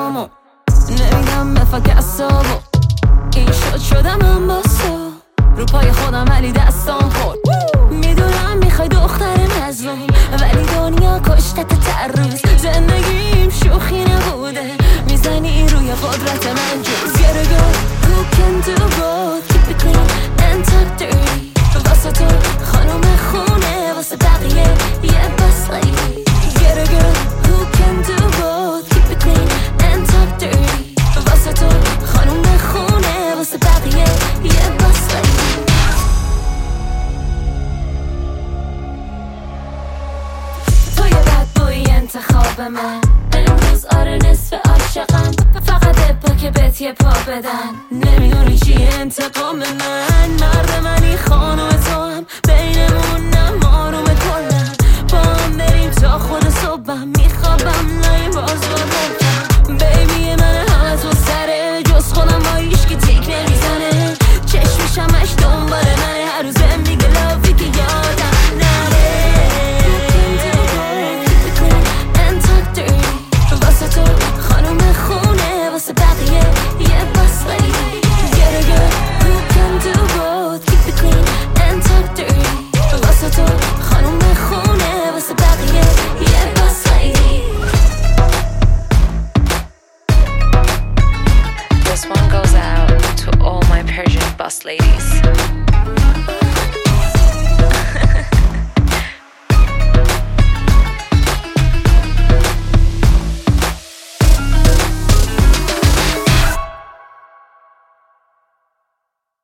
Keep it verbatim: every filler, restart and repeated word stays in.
دستامو نمیدم به فکر اصابو این شد شدم من با تو رو پای خودم ولی دستام خورد میدونم میخوای دختر مظلوم ولی دنیا کشتت تر روز زندگیم شوخی نبوده میزنی روی قدرت من جز Get a girl who can do both Keep it clean and talk dirty واسه تو خانوم خونه واسه بقیه یه بس lady Get a girl who can do both Keep it clean and talk dirty واسه تو خانوم خونه واسه بقیه یه بس lady تو یه بد بوی انتخاب من امروز آره نصف عاشقم فقط با که بهت یه پا بدن نمیدونی چیه انتقام من مرد منی خانوم تو هم بینمونم آروم کلم با هم بریم تا خود صبحم میخوابم لای باز بابم بیبی من همه تو سره جز خودم با ایشکی تیک نمیزنه چشمش همش دنبال منه هر روز بهم میگه لافی که یادم نره واسه تو خانوم خونه واسه بقیه یه بس lady Get a girl who can do both Keep it clean and talk dirty واسه تو خانوم خونه واسه بقیه یه بس lady This one goes out to all my Persian boss ladies